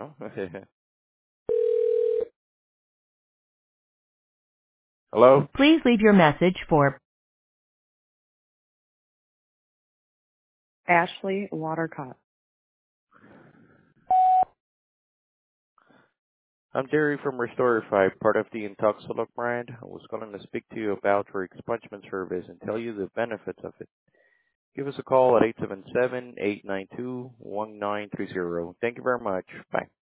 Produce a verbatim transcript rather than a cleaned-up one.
no? Hello? Please leave your message for Ashley Watercott. I'm Jerry from Restore five, part of the Intoxilog brand. I was calling to speak to you about your expungement service and tell you the benefits of it. Give us a call at eight seven seven, eight nine two, one nine three zero. Thank you very much. Bye.